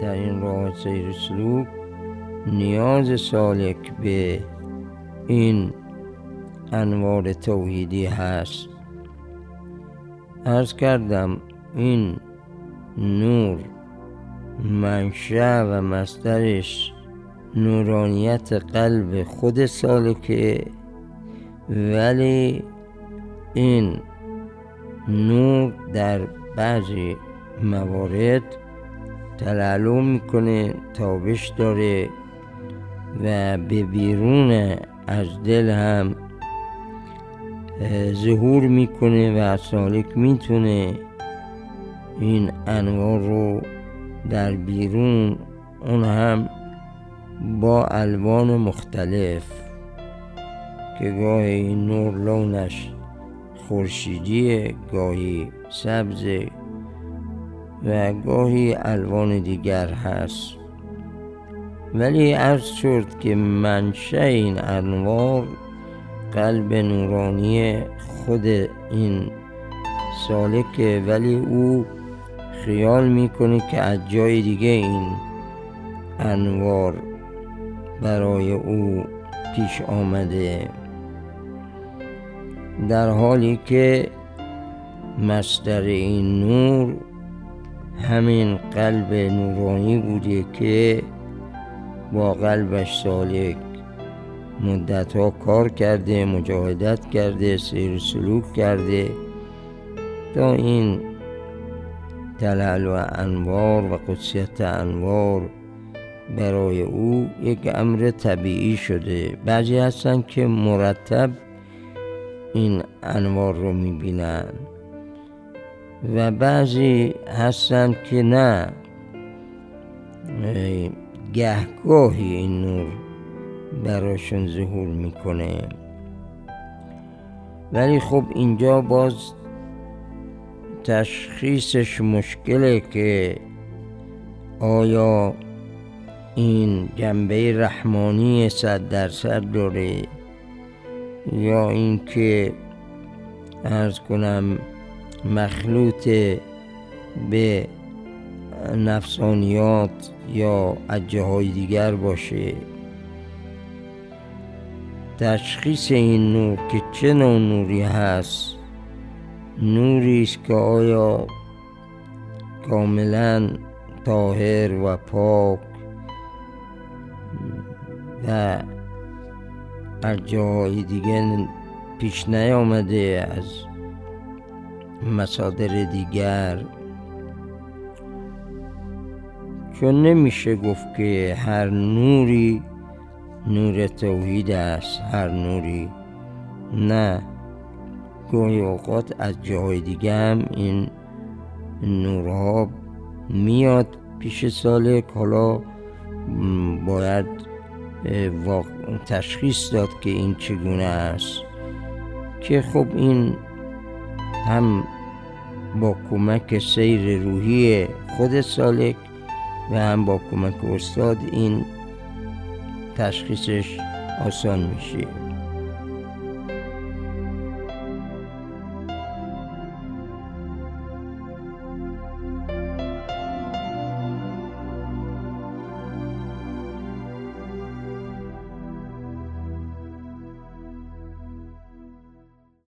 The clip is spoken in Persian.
در این راه سیر سلوک نیاز سالک به این انوار توحیدی هست. عرض کردم این نور منشأ و مصدرش نورانیت قلب خود سالکه، ولی این نور در بعضی موارد تلالو میکنه، تابش داره و به بیرون از دل هم ظهور میکنه و سالک میتونه این انوار رو در بیرون، اون هم با الوان مختلف که گاهی این نور لونش خورشیدیه، گاهی سبزه و گاهی الوان دیگر هست، ولی عرض شد که منشأ این انوار قلب نورانی خود این سالکه، ولی او خیال میکنه که از جای دیگه این انوار برای او پیش آمده، در حالی که مصدر این نور همین قلب نورانی بوده که با قلبش سالک مدت‌ها کار کرده، مجاهدت کرده، سیر سلوک کرده تا این تلالو انوار و قدسیت انوار برای او یک امر طبیعی شده. بعضی هستن که مرتب این انوار رو میبینن و بعضی هستن که نه، گهگاهی این نور براشون ظهور میکنه. ولی خب اینجا باز تشخیصش مشکله که آیا این جنبه رحمانی 100% داره یا اینکه عرض کنم مخلوط به نفسانیات یا از جاهای دیگر باشه. تشخیص این نور که چه نوع نوری هست، نوری است که آیا کاملا طاهر و پاک و از جاهای دیگه پیش نیامده، از مصادر دیگر، چون نمیشه گفت که هر نوری نور توحید است، هر نوری نه، گاهی اوقات از جاهای دیگه هم این نورها میاد پیش سالک. حالا باید تشخیص داد که این چگونه است، که خب این هم با کمک سیر روحی خود سالک و هم با کمک استاد این تشخیصش آسان میشه.